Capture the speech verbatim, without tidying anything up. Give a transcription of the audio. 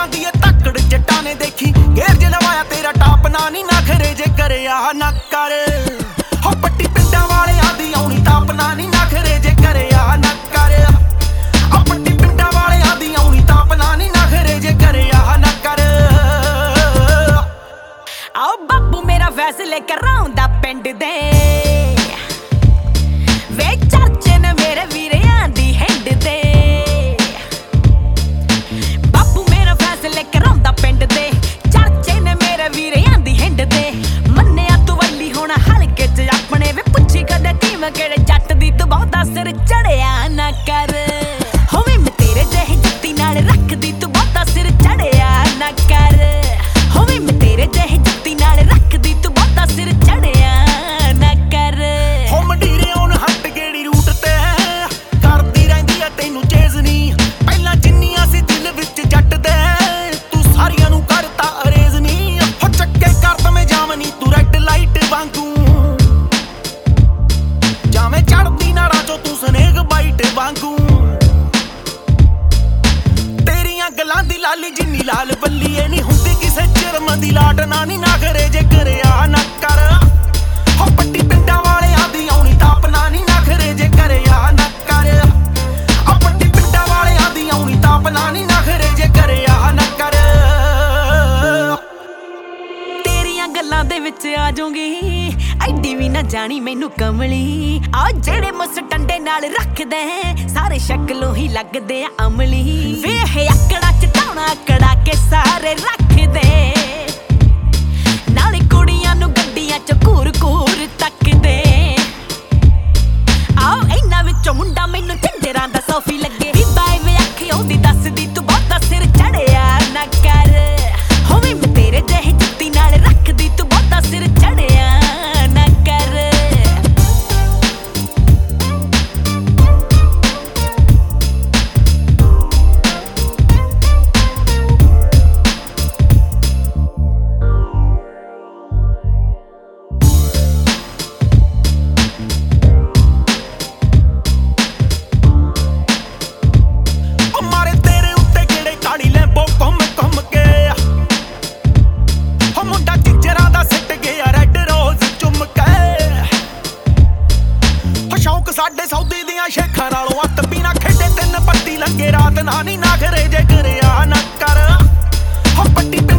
ਜਾਂਦੀ ਏ ਤੱਕੜ ਜੱਟਾਂ ਨੇ ਦੇਖੀ ਗੇਰ ਜੇ ਲਵਾਇਆ ਤੇਰਾ ਟਾਪ ਨਾ ਨੀ ਨਖਰੇ ਜੇ ਕਰਿਆ ਨਾ ਕਰ ਹੋ ਪੱਟੀ ਪਿੰਡਾਂ ਵਾਲਿਆਂ ਦੀ ਆਉਣੀ ਤਾਪ ਨਾ ਨੀ ਨਖਰੇ ਜੇ ਕਰਿਆ ਨਾ ਕਰ ਹੋ ਪੱਟੀ ਪਿੰਡਾਂ ਵਾਲਿਆਂ ਦੀ ਆਉਣੀ ਤਾਪ ਨਾ ਨੀ ਨਖਰੇ ਜੇ ਕਰਿਆ ਨਾ ਕਰ ਆਓ ਬਾਪੂ ਮੇਰਾ ਫੈਸਲੇ ਕਰਾਉਂਦਾ ਪਿੰਡ ਦੇ ਵੇ ਚਾਚੇ ਨੇ ਮੇਰੇ ਵੀਰਿਆਂ ਦੀ ਹੈਂਡ ਦੇ ਬਾਪੂ ਮੇਰਾ ਫੈਸਲੇ ਕਰਾਉਂਦਾ ਪਿੰਡ ਦੇ ਚਾਚੇ ਨੇ ਮੇਰੇ ਵੀਰਿਆਂ ਦੀ ਹੈਂਡ ਦੇ ਮੰਨਿਆ ਤੂੰ ਵੱਲੀ ਹੋਣਾ ਹਲਕੇ ਚ ਆਪਣੇ ਵੇ ਪੁੱਛੀ ਕਦੇ ਟੀਮ ਕਿਹੜੇ ਜੱਟ ਦੀ ਤੂੰ ਬਹੁਤਾ ਸਿਰ ਚੜਿਆ ਨਾ ਕਰ ਹੋਵੇ ਮੈਂ ਤੇਰੇ ਜਿਹੇ ਜੱਤੀ ਨਾਲ ਰੱਖਦੀ ਤੂੰ ਬਹੁਤਾ ਸਿਰ ਚੜਿਆ ਨਾ ਕਰ ਹੋਵੇ ਮੈਂ ਤੇਰੇ ਜਿਹੇ ਜੱਤੀ ਨਾਲ ਰੱਖਦੀ ਤੂੰ ਬਹੁਤਾ ਸਿਰ ਚੜਿਆ ਨਾ ਕਰ ਹੋ ਮੰਡੀਰੇ ਹੁਣ ਹੱਟ ਗੇੜੀ ਰੂਟ ਤੇ ਕਰਦੀ ਰਹਿੰਦੀ ਐ ਤੈਨੂੰ ਚੇਜ਼ ਨੀ ਪਹਿਲਾਂ ਜਿੰਨੀਆਂ ਸੀ ਦਿਲ ਵਿੱਚ ਜੱਟ ਦੇ ਤੂੰ ਸਾਰੀਆਂ ਨੂੰ ਕਰਤਾ ਅਰੇਜ਼ ਨੀ ਹੋ ਚੱਕੇ ਕਰ ਦਵੇਂ ਜਾਮਨੀ ਤੂੰ ਰੈੱਡ ਲਾਈਟ ਵਾਂਗੂ ਜਾਵੇਂ ਚੜਦੀ ਨਾੜਾਂ ਚੋਂ ਤੂੰ ਸਨੇਕ ਬਾਈਟ ਵਾਂਗੂ ਤੇਰੀਆਂ ਗੱਲਾਂ ਦੀ ਲਾਲੀ ਜਿੰਨੀ ਲਾਲ ਬੱਲੀ ਏ ਨੀ ਹੁੰਦੀ ਕਿਸੇ ਜਰਮ ਦੀ ਲਾਟ ਨਾ ਨੀ ਨਖਰੇ ਜੇ ਕਰਿਆ ਨਾ ਕਰ ਹੋ ਪੱਟੀ ਪਿੰਡਾਂ ਵਾਲਿਆਂ ਦੀ ਆਉਣੀ ਤਾਪ ਨਾ ਨੀ ਨਖਰੇ ਜੇ ਕਰਿਆ ਨਾ ਕਰ ਹੋ ਪੱਟੀ ਪਿੰਡਾਂ ਵਾਲਿਆਂ ਦੀ ਆਉਣੀ ਤਾਪ ਨਾ ਨੀ ਨਖਰੇ ਜੇ ਕਰਿਆ ਨਾ ਕਰ ਤੇਰੀਆਂ ਗੱਲਾਂ ਦੇ ਵਿੱਚ ਆ ਜਾਊਂਗੀ ਐਡੀ ਵੀ ਨਾ ਜਾਣੀ ਮੈਨੂੰ ਕਮਲੀ ਆ ਜਿਹੜੇ ਮੁੱਸ ਟੰਡੇ ਨਾਲ ਰੱਖਦੇ ਸਾਰੇ ਸ਼ਕਲੋਂ ਹੀ ਲੱਗਦੇ ਆ ਅਮਲੀ ਵੇਖ ਆਕੜਾ ਚਟਾਉਣਾ ਕੜਾ ਕੇ ਸਾਰੇ ਰੱਖਦੇ ਨਾਲੇ ਕੁੜੀਆਂ ਨੂੰ ਗੱਡੀਆਂ ਚ ਘੂਰ ਘੂਰ ਤੱਕਦੇ ਆਓ ਇਹਨਾਂ ਵਿੱਚੋਂ ਮੁੰਡਾ ਮੈਨੂੰ ਝੰਜਰਾਂ ਦਾ ਸੋਫੀ ਲੱਗੇ ਬਾਈ ਵੇ ਅੱਖੀ ਉਹਦੀ ਦੱਸਦੀ ਤੂੰ ਬਹੁਤਾ ਸਿਰ ਚੜਿਆ ਨਾ ਕਰ ਹੋਵੇ ਮੈਂ ਤੇਰੇ ਜਿਹੇ ਜੁੱਤੀ ਨਾਲ ਰੱਖਦੀ ਤੂੰ ਬਹੁਤਾ ਸਿਰ ਚੜਿਆ ਨਾ ਕਰ ਮਾਰੇ ਤੇਰੇ ਉੱਤੇ ਕਿਹੜੇ ਕਾਲੀ ਲੈਂਬੋ ਘੁੰਮ ਘੁੰਮ ਕੇ ਹੋ ਮੁੰਡਾ ਜਿੰਜਰਾਂ ਦਾ ਸਿੱਟ ਗਿਆ ਰੈੱਡ ਰੋਜ਼ ਚੁੰਮ ਕੇ ਹੋ ਸ਼ੌਕ ਸਾਡੇ ਸੌਦੀ ਦੀਆਂ ਸ਼ੇਖਾਂ ਨਾਲੋਂ ਅੱਤ ਪੀਣਾ ਖੇਡੇ ਤਿੰਨ ਪੱਤੀ ਲੱਗੇ ਰਾਤ ਨਾ ਨੀ ਨਖਰੇ ਜੇ ਕਰਿਆ ਨਾ ਕਰ ਹੋ ਪੱਟੀ